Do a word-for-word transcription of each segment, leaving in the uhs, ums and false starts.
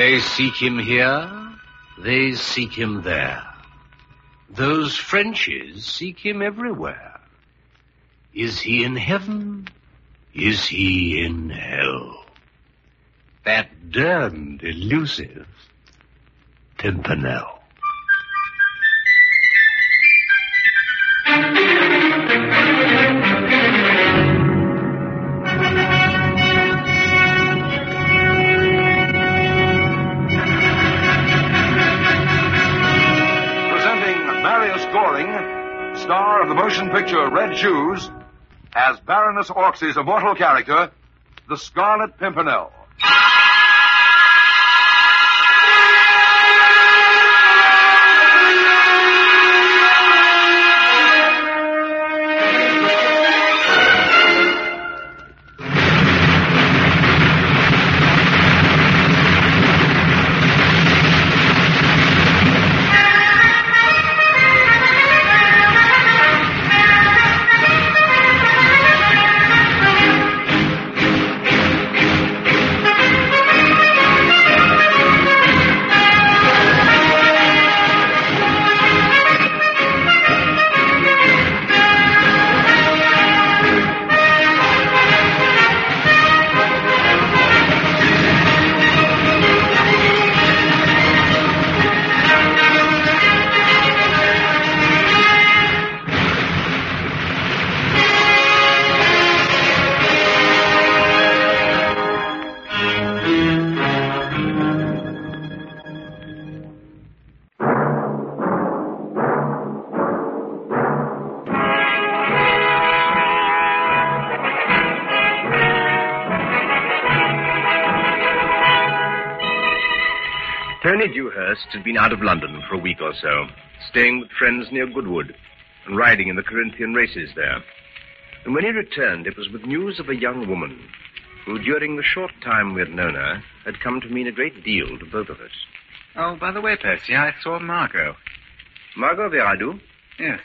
They seek him here, they seek him there. Those Frenchies seek him everywhere. Is he in heaven? Is he in hell? That damned elusive Pimpernel. Star of the motion picture Red Shoes, as Baroness Orcsey's immortal character, the Scarlet Pimpernel. Tony Dewhurst had been out of London for a week or so, staying with friends near Goodwood and riding in the Corinthian races there. And when he returned, it was with news of a young woman who, during the short time we had known her, had come to mean a great deal to both of us. Oh, by the way, Percy, I saw Margot. Margot Veradu? Yes.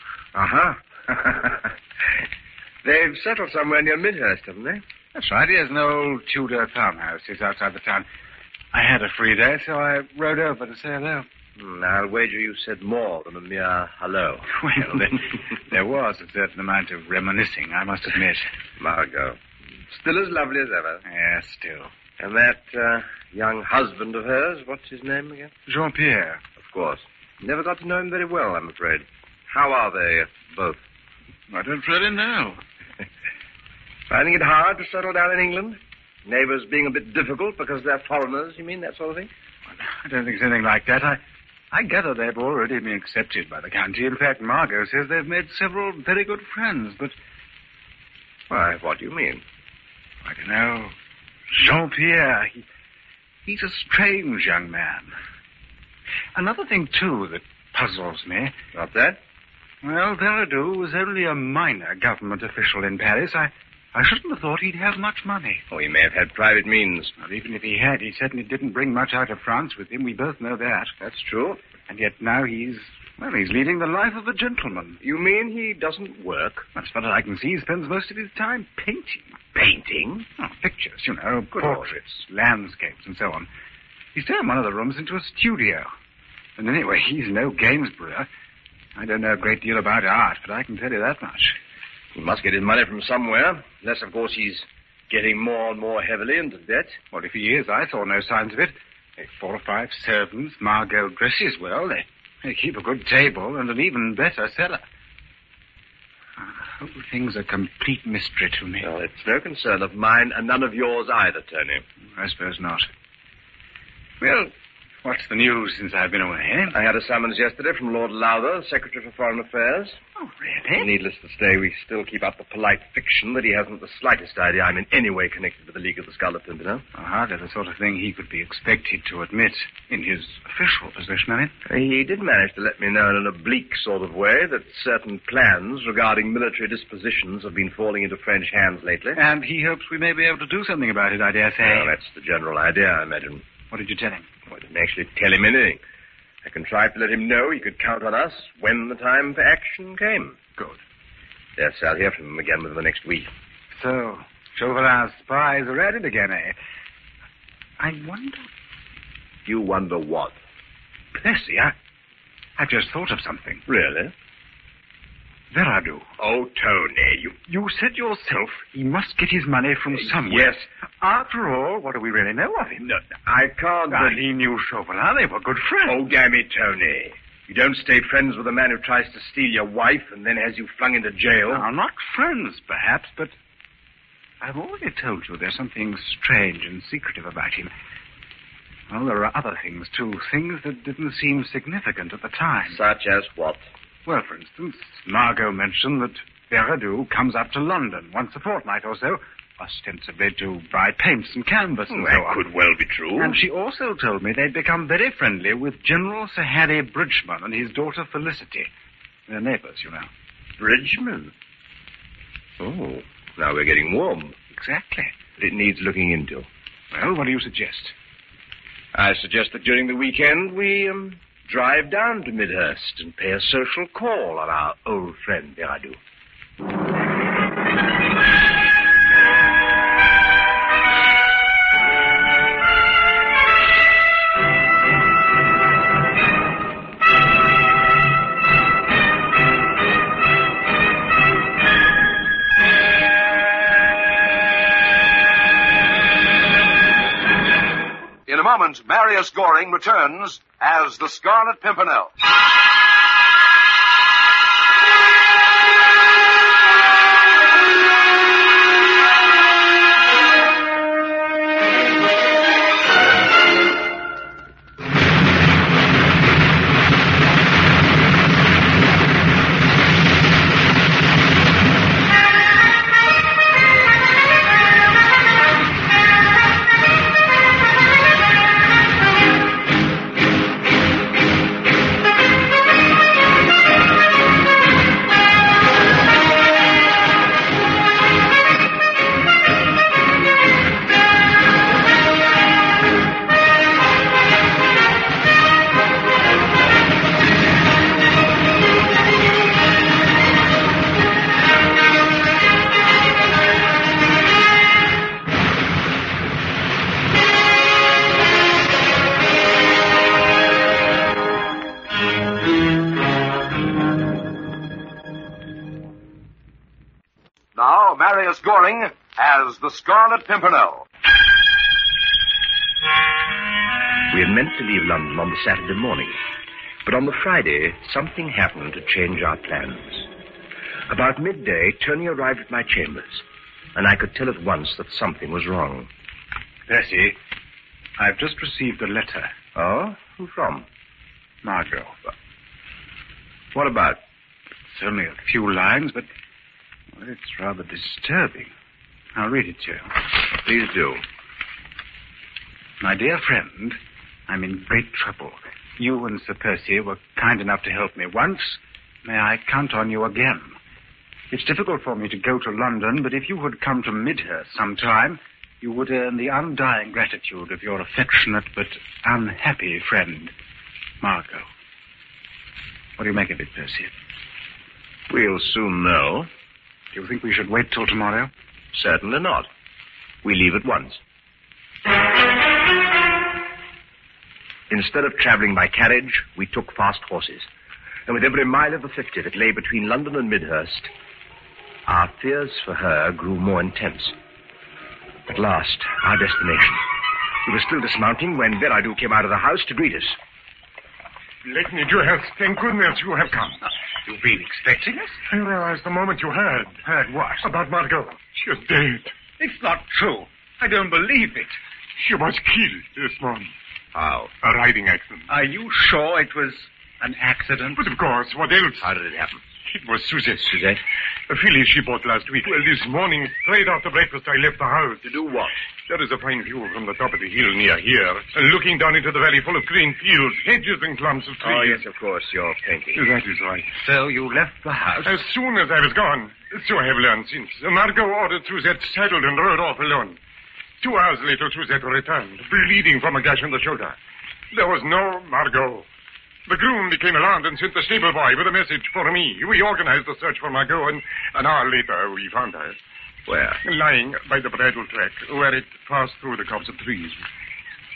Uh-huh. They've settled somewhere near Midhurst, haven't they? That's right. He has an old Tudor farmhouse just outside the town. I had a free day, so I rode over to say hello. Mm, I'll wager you said more than a mere hello. Well, there, there was a certain amount of reminiscing, I must admit. Margot. Still as lovely as ever. Yes, still. And that uh, young husband of hers, what's his name again? Jean-Pierre. Of course. Never got to know him very well, I'm afraid. How are they, both? I don't really know. Finding it hard to settle down in England? Neighbours being a bit difficult because they're foreigners, you mean, that sort of thing? I don't think it's anything like that. I, I gather they've already been accepted by the county. In fact, Margot says they've made several very good friends, but... Why, what do you mean? I don't know. Jean-Pierre, he, he's a strange young man. Another thing, too, that puzzles me... What's that? Well, Veradu was only a minor government official in Paris. I... I shouldn't have thought he'd have much money. Oh, he may have had private means. Well, even if he had, he certainly didn't bring much out of France with him. We both know that. That's true. And yet now he's, well, he's leading the life of a gentleman. You mean he doesn't work? As far as I can see, he spends most of his time painting. Painting? Oh, pictures, you know, Good portraits, landscapes, and so on. He's turned one of the rooms into a studio. And anyway, he's no Gainsborough. I don't know a great deal about art, but I can tell you that much. He must get his money from somewhere, unless, of course, he's getting more and more heavily into debt. Well, if he is, I saw no signs of it. They've four or five servants. Margot dresses well. They, they keep a good table and an even better cellar. The whole thing's a complete mystery to me. Well, it's no concern of mine and none of yours either, Tony. I suppose not. Well, what's the news since I've been away, eh? I had a summons yesterday from Lord Lowther, Secretary for Foreign Affairs. Oh, really? Needless to say, we still keep up the polite fiction that he hasn't the slightest idea I'm in any way connected with the League of the Scarlet Pimpernel. Oh, hardly the sort of thing he could be expected to admit in his official position, I mean. He did manage to let me know in an oblique sort of way that certain plans regarding military dispositions have been falling into French hands lately. And he hopes we may be able to do something about it, I dare say. Well, that's the general idea, I imagine. What did you tell him? Well, I didn't actually tell him anything. I contrived to let him know he could count on us when the time for action came. Good. Yes, I'll hear from him again within the next week. So, Chauvelin's spies are at it again, eh? I wonder... You wonder what? Percy, I, I just thought of something. Really? Veradu. Oh, Tony, you... You said yourself he must get his money from somewhere. Yes. After all, what do we really know of him? No, I can't... Ah, he knew Chauvelin. They were good friends. Oh, damn it, Tony. You don't stay friends with a man who tries to steal your wife and then has you flung into jail. Now, not friends, perhaps, but I've already told you there's something strange and secretive about him. Well, there are other things, too. Things that didn't seem significant at the time. Such as what? Well, for instance, Margot mentioned that Veradu comes up to London once a fortnight or so, ostensibly to buy paints and canvas and Well, so that on. could well be true. And she also told me they'd become very friendly with General Sir Harry Bridgman and his daughter Felicity. They're neighbors, you know. Bridgman? Oh, now we're getting warm. Exactly. But it needs looking into. Well, what do you suggest? I suggest that during the weekend we um, drive down to Midhurst and pay a social call on our old friend Veradu. In a moment, Marius Goring returns as the Scarlet Pimpernel. Now, Marius Goring as the Scarlet Pimpernel. We had meant to leave London on the Saturday morning, but on the Friday, something happened to change our plans. About midday, Tony arrived at my chambers, and I could tell at once that something was wrong. Percy, I've just received a letter. Oh? Who from? Margot. What about? It's only a few lines, but well, it's rather disturbing. I'll read it to you. Please do. My dear friend, I'm in great trouble. You and Sir Percy were kind enough to help me once. May I count on you again? It's difficult for me to go to London, but if you would come to Midhurst sometime, you would earn the undying gratitude of your affectionate but unhappy friend, Margot. What do you make of it, Percy? We'll soon know. Do you think we should wait till tomorrow? Certainly not. We leave at once. Instead of traveling by carriage, we took fast horses. And with every mile of the fifty that lay between London and Midhurst, our fears for her grew more intense. At last, our destination. We were still dismounting when Veradu came out of the house to greet us. Let me do health. Thank goodness you have come. You've been expecting us? I realized the moment you heard. Heard what? About Margot. She is dead. It's not true. I don't believe it. She was killed this morning. How? A riding accident. Are you sure it was an accident? But of course, what else? How did it happen? It was Suzette. Suzette? A filly she bought last week. Well, this morning, straight after breakfast, I left the house. To do what? There is a fine view from the top of the hill near here. And looking down into the valley full of green fields, hedges and clumps of trees. Oh, yes, of course, you're painting. That is right. So you left the house? As soon as I was gone. So I have learned since. Margot ordered Suzette saddled and rode off alone. Two hours later, Suzette returned, bleeding from a gash on the shoulder. There was no Margot. The groom became alarmed and sent the stable boy with a message for me. We organized the search for Margot, and an hour later we found her. Where? Lying by the bridle track, where it passed through the copse of trees.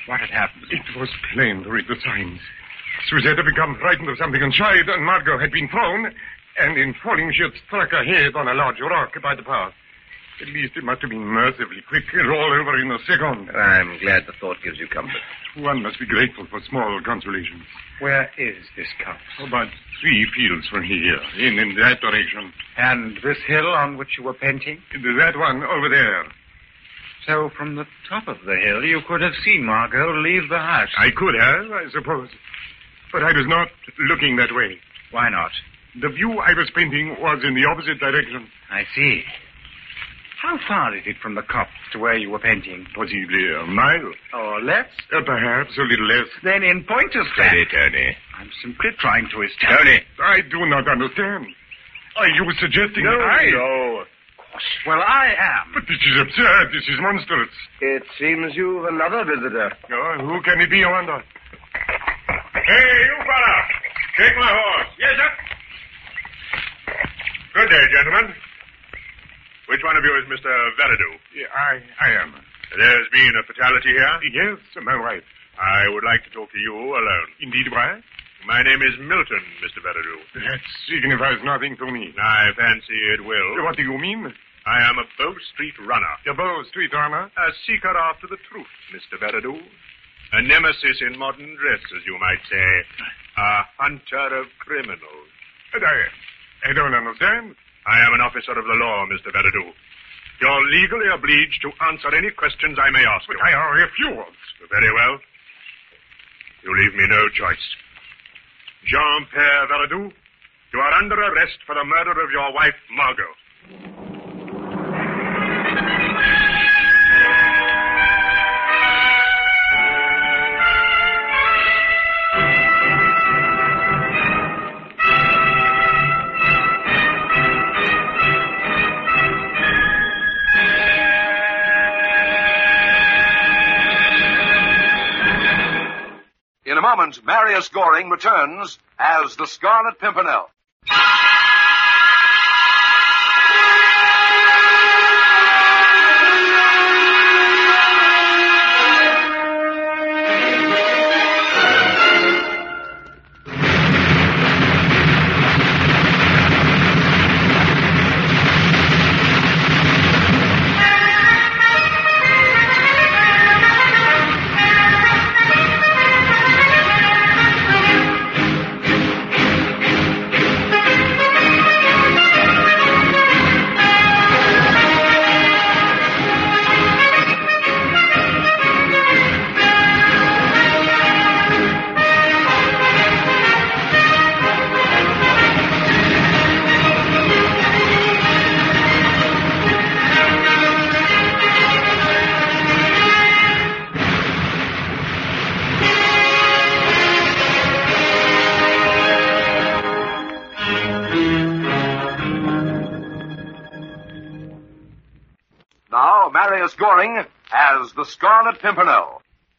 What had happened? It was plain to read the signs. Suzette had become frightened of something inside, and Margot had been thrown, and in falling she had struck her head on a large rock by the path. At least it must have been mercifully quick. It all over in a second. I'm glad the thought gives you comfort. One must be grateful for small consolations. Where is this copse? About three fields from here, in, in that direction. And this hill on which you were painting? That one over there. So from the top of the hill you could have seen Margot leave the house. I could have, I suppose. But I was not looking that way. Why not? The view I was painting was in the opposite direction. I see. How far is it from the copse to where you were painting? Possibly a mile. Or less? Uh, perhaps a little less. Then in point of fact... Steady, Tony. I'm simply trying to establish... Tony! I do not understand. Are you suggesting No, I... no. Well, I am. But this is absurd. This is monstrous. It seems you've another visitor. Oh, who can it be, I wonder? Hey, you fella! Take my horse. Yes, sir. Good day, gentlemen. Which one of you is Mister Veridu? Yeah, I, I am. There's been a fatality here? Yes, my wife. I would like to talk to you alone. Indeed, why? My name is Milton, Mister Veridu. That signifies nothing to me. I fancy it will. What do you mean? I am a Bow Street runner. A Bow Street runner? A seeker after the truth, Mister Veridu. A nemesis in modern dress, as you might say. A hunter of criminals. I, I don't understand. I am an officer of the law, Mister Veridu. You're legally obliged to answer any questions I may ask you. But I refuse. Very well. You leave me no choice. Jean-Pierre Veridu, you are under arrest for the murder of your wife, Margot. In a moment, Marius Goring returns as the Scarlet Pimpernel. Now, Marius Goring as the Scarlet Pimpernel.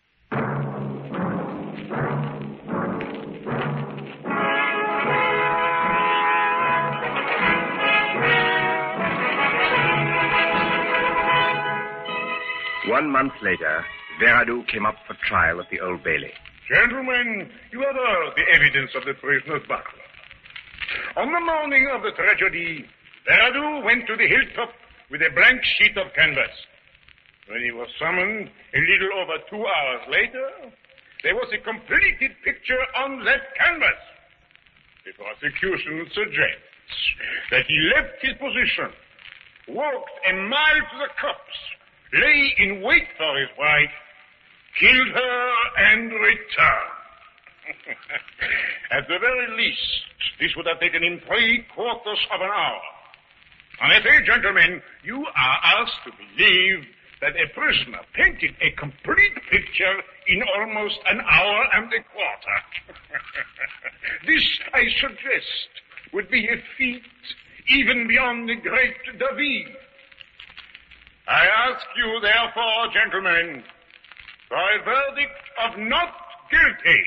One month later, Veridu came up for trial at the Old Bailey. Gentlemen, you have heard the evidence of the prisoner's butler. On the morning of the tragedy, Veridu went to the hilltop with a blank sheet of canvas. When he was summoned a little over two hours later, there was a completed picture on that canvas. The prosecution suggests that he left his position, walked a mile to the copse, lay in wait for his wife, killed her, and returned. At the very least, this would have taken him three quarters of an hour. En effet, gentlemen, you are asked to believe that a prisoner painted a complete picture in almost an hour and a quarter. This, I suggest, would be a feat even beyond the great David. I ask you, therefore, gentlemen, for a verdict of not guilty.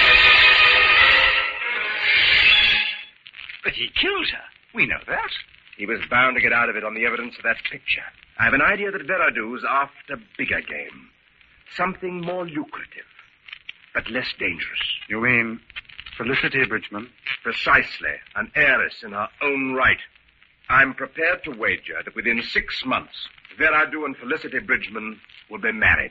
But he killed her. We know that. He was bound to get out of it on the evidence of that picture. I have an idea that Veradou's after bigger game. Something more lucrative, but less dangerous. You mean Felicity Bridgman? Precisely. An heiress in her own right. I'm prepared to wager that within six months, Veradou and Felicity Bridgman will be married.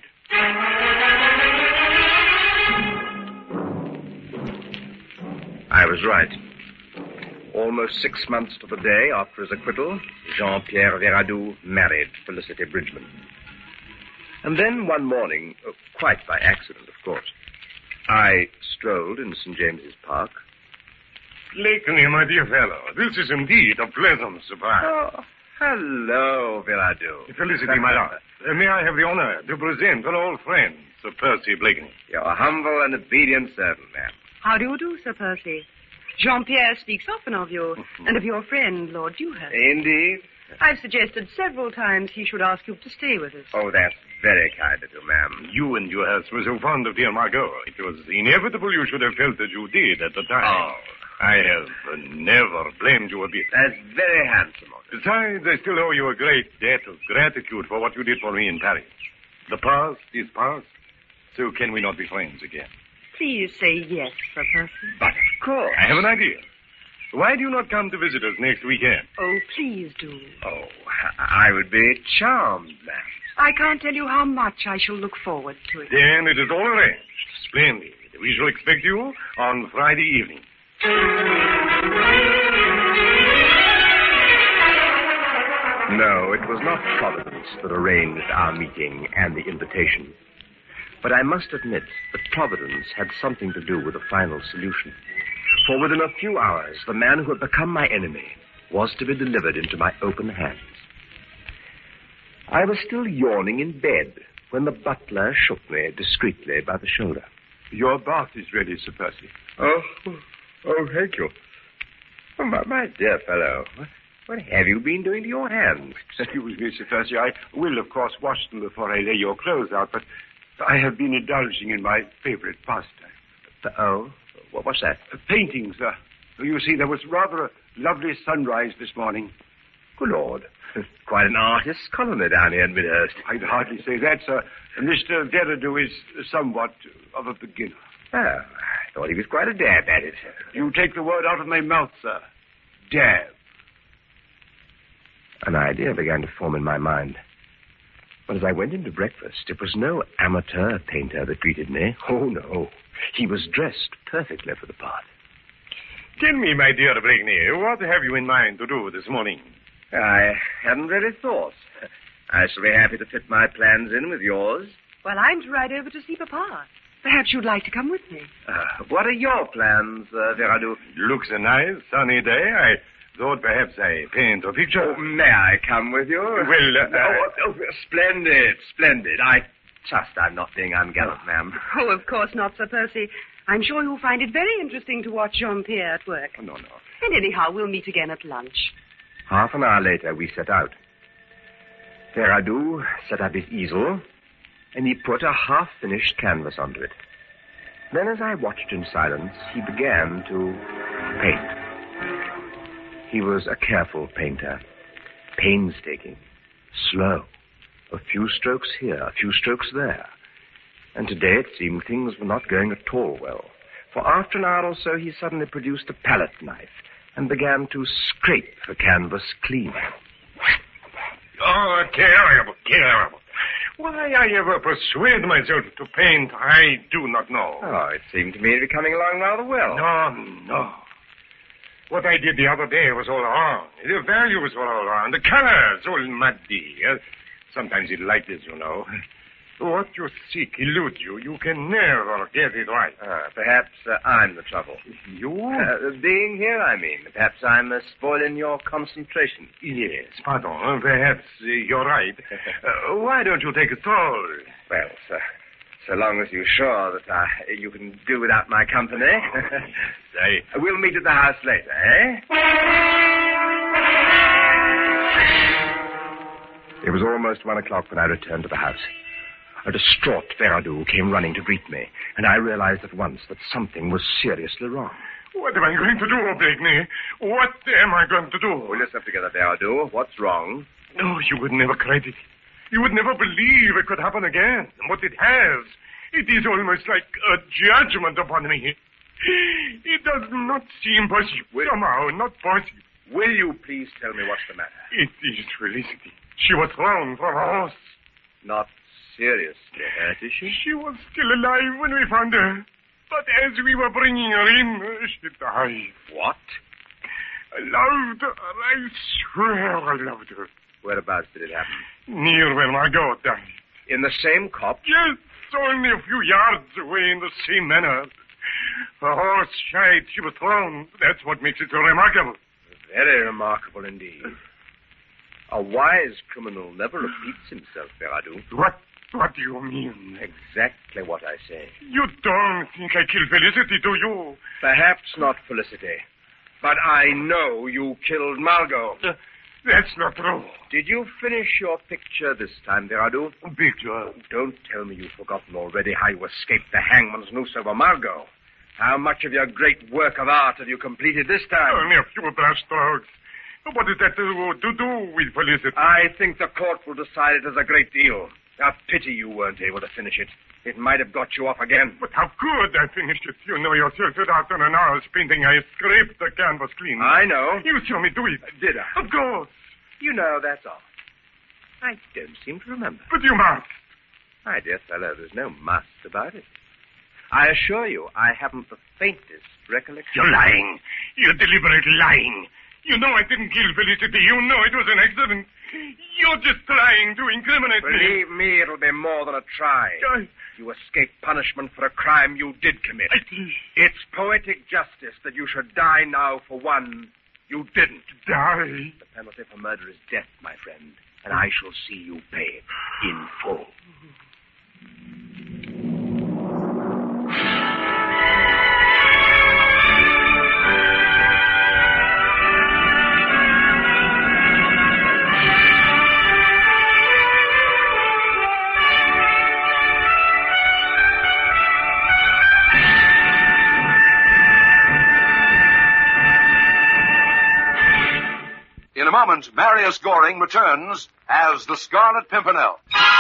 I was right. Almost six months to the day after his acquittal, Jean-Pierre Veradou married Felicity Bridgman. And then one morning, oh, quite by accident, of course, I strolled in Saint James's Park. Blakeney, my dear fellow, this is indeed a pleasant surprise. Oh, hello, Veradou. Felicity, my love. Uh, may I have the honor to present an old friend, Sir Percy Blakeney? Your humble and obedient servant, ma'am. How do you do, Sir Percy? Jean-Pierre speaks often of you, and of your friend, Lord Dewhurst. Indeed. I've suggested several times he should ask you to stay with us. Oh, that's very kind of you, ma'am. You and Dewhurst were so fond of dear Margot. It was inevitable you should have felt that you did at the time. Oh. I have uh, never blamed you a bit. That's very handsome of you. Besides, I still owe you a great debt of gratitude for what you did for me in Paris. The past is past, so can we not be friends again? Please say yes, Sir Percy. But of course. I have an idea. Why do you not come to visit us next weekend? Oh, please do. Oh, I would be charmed, ma'am. I can't tell you how much I shall look forward to it. Then it is all arranged. Splendid. We shall expect you on Friday evening. No, it was not Providence that arranged our meeting and the invitation. But I must admit that Providence had something to do with the final solution. For within a few hours, the man who had become my enemy was to be delivered into my open hands. I was still yawning in bed when the butler shook me discreetly by the shoulder. Your bath is ready, Sir Percy. Oh, oh, thank you. Oh, my, my dear fellow, what, what have you been doing to your hands? Excuse me, Sir Percy. I will, of course, wash them before I lay your clothes out, but I have been indulging in my favorite pastime. Oh? What was that? Uh, painting, sir. You see, there was rather a lovely sunrise this morning. Good Lord. Quite an artist's colony down here in Midhurst. I'd hardly say that, sir. Mister Veradou is somewhat of a beginner. Oh, I thought he was quite a dab at it. You take the word out of my mouth, sir. Dab. An idea began to form in my mind. But as I went into breakfast, it was no amateur painter that greeted me. Oh, no. He was dressed perfectly for the part. Tell me, my dear Blakeney, what have you in mind to do this morning? I hadn't really thought. I shall be happy to fit my plans in with yours. Well, I'm to ride over to see Papa. Perhaps you'd like to come with me. Uh, what are your plans, uh, Veradou? Looks a nice, sunny day. I thought perhaps I paint a picture. Oh, may I come with you? Well, uh, oh, oh, splendid, splendid. I trust I'm not being ungallant, ma'am. Oh, of course not, Sir Percy. I'm sure you'll find it very interesting to watch Jean-Pierre at work. Oh, no, no. And anyhow, we'll meet again at lunch. Half an hour later, we set out. Veradou set up his easel, and he put a half-finished canvas onto it. Then, as I watched in silence, he began to paint. He was a careful painter, painstaking, slow. A few strokes here, a few strokes there. And today it seemed things were not going at all well. For after an hour or so, he suddenly produced a palette knife and began to scrape the canvas clean. Oh, terrible, terrible. Why I ever persuade myself to paint, I do not know. Oh, it seemed to me to be coming along rather well. No, no. What I did the other day was all wrong. The values were all wrong. The colors all muddy. Uh, sometimes it like this, you know. What you seek eludes you. You can never get it right. Uh, perhaps uh, I'm the trouble. You? Uh, being here, I mean. Perhaps I'm uh, spoiling your concentration. Yes, pardon. Perhaps uh, you're right. Uh, why don't you take a stroll? Well, sir, so long as you're sure that uh, you can do without my company. I... We'll meet at the house later, eh? It was almost one o'clock when I returned to the house. A distraught Veradou came running to greet me, and I realized at once that something was seriously wrong. What am I going to do, Blakeney? What am I going to do? We'll listen together, Veradu. What's wrong? No, you would never credit it. You would never believe it could happen again. But it has. It is almost like a judgment upon me. It does not seem possible. Will... Somehow, not possible. Will you please tell me what's the matter? It is Felicity. She was thrown from a horse. Not seriously hurt, is she? She was still alive when we found her. But as we were bringing her in, she died. What? I loved her. I swear I loved her. Whereabouts did it happen? Near where Margot died. In the same copse? Yes, only a few yards away in the same manner. Her horse shied. She was thrown. That's what makes it so remarkable. Very remarkable indeed. A wise criminal never repeats himself, Veradu. What? What do you mean? Exactly what I say. You don't think I killed Felicity, do you? Perhaps not Felicity. But I know you killed Margot. Uh, that's not true. Did you finish your picture this time, Veradu? Picture? Don't tell me you've forgotten already how you escaped the hangman's noose over Margot. How much of your great work of art have you completed this time? Only a few brush strokes. What is that to, to do with Felicity? I think the court will decide it as a great deal. A pity you weren't able to finish it. It might have got you off again. But how could I finish it? You know yourself that after an hour's painting, I scraped the canvas clean. I know. You saw me do it. Did I? Of course. You know, that's all. I don't seem to remember. But you must. My dear fellow, there's no must about it. I assure you, I haven't the faintest recollection. You're lying. You're deliberately lying. You know I didn't kill Felicity. You know it was an accident. You're just trying to incriminate me. Believe me, it'll be more than a try. I... You escaped punishment for a crime you did commit. I... It's poetic justice that you should die now for one you didn't. Die? The penalty for murder is death, my friend, and I shall see you pay it in full. In a moment, Marius Goring returns as the Scarlet Pimpernel.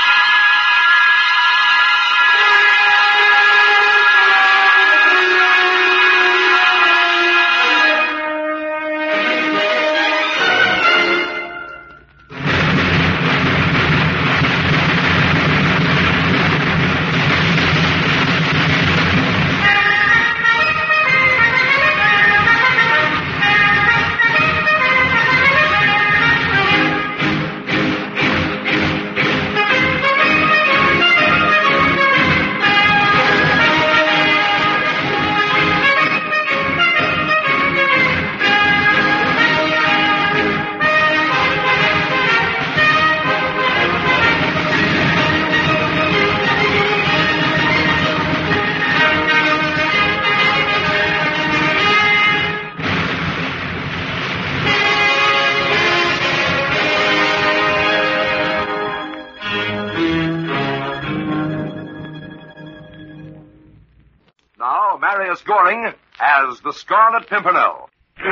Now, Marius Goring as the Scarlet Pimpernel.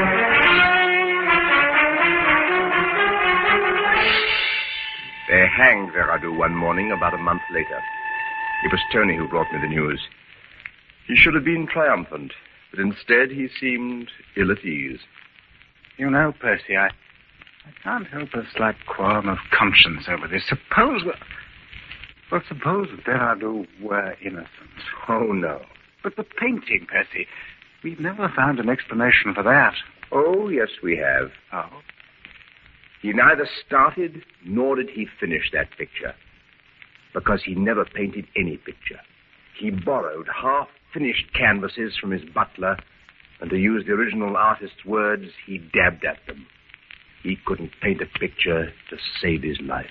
They hanged Veradu one morning about a month later. It was Tony who brought me the news. He should have been triumphant, but instead he seemed ill at ease. You know, Percy, I, I can't help a slight qualm of conscience over this. Suppose... Well, suppose Veradu were innocent. Oh, no. But the painting, Percy, we've never found an explanation for that. Oh, yes, we have. Oh? He neither started nor did he finish that picture, because he never painted any picture. He borrowed half-finished canvases from his butler, and to use the original artist's words, he dabbed at them. He couldn't paint a picture to save his life.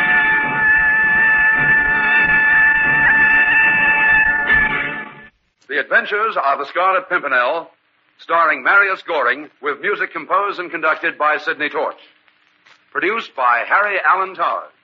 The Adventures of the Scarlet Pimpernel, starring Marius Goring, with music composed and conducted by Sidney Torch. Produced by Harry Allen Towers.